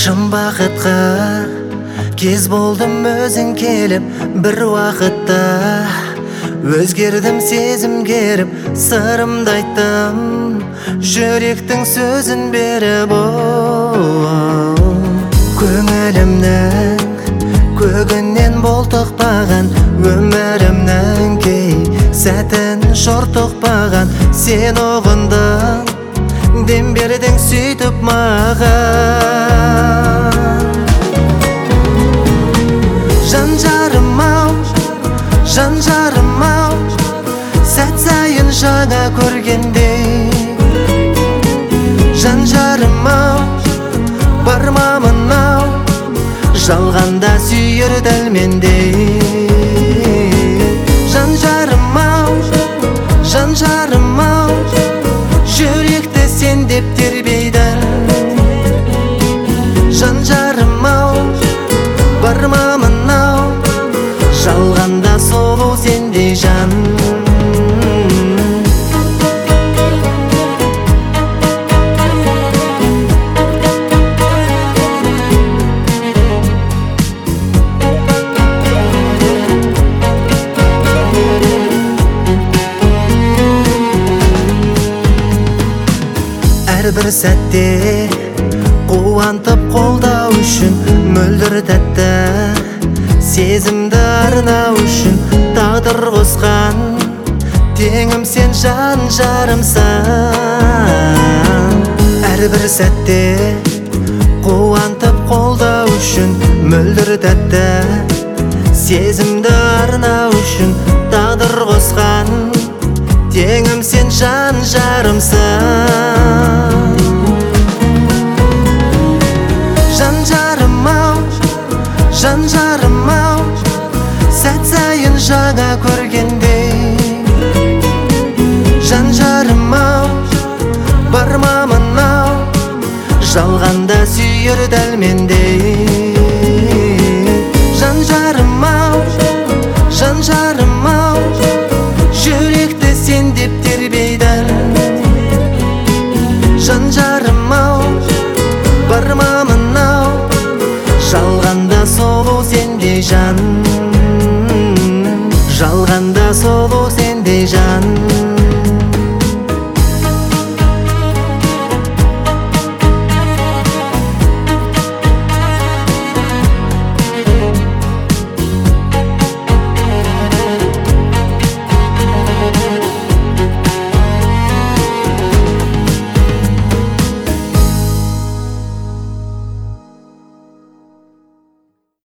Шын бақытқа кез болдым өзің келіп, бір уақытта өзгердім сезім керіп, сырымды айттым, жүректің сөзін беріп. Көңілімнің көгінен болтықпаған, өмірімнің кей сәтін жортықпаған, сен ұғындың, дем бердің сөйтіп маған. Жан жарым-ау, жан жарым-ау, сәт сайын жаңа көргендей. Жан жарым-ау, бармамын-ау, жалғанда сүйер дәлмендей. Жан жарым-ау, жан жарым-ау, жүректі сен деп тербейді. Жан жарым-ау, бармамын-ау, жалғанда сұлу сендей жан. Әрбір сәтте қуантып қолдау үшін, мөлдір тәтті сезімді арнау үшін, тағдыр қосқан теңім сен жан жарымсың. Әрбір сәтте қуантып қолдау үшін, мөлдір тәтті сезімді арнау үшін, тағдыр қосқан теңім сен жан жарымсың. Жан жарым-ау, жан жарым-ау, сәт сайын жаңа көргендей. Жан жарым-ау, бармамын-ау, жалғанда сүйер дәлмендей. Жан жарым-ау, жан жарым-ау, жүректі сен деп тербейді. Жан жарым-ау, бармамын-ау, жалғанда сұлу сендей жан.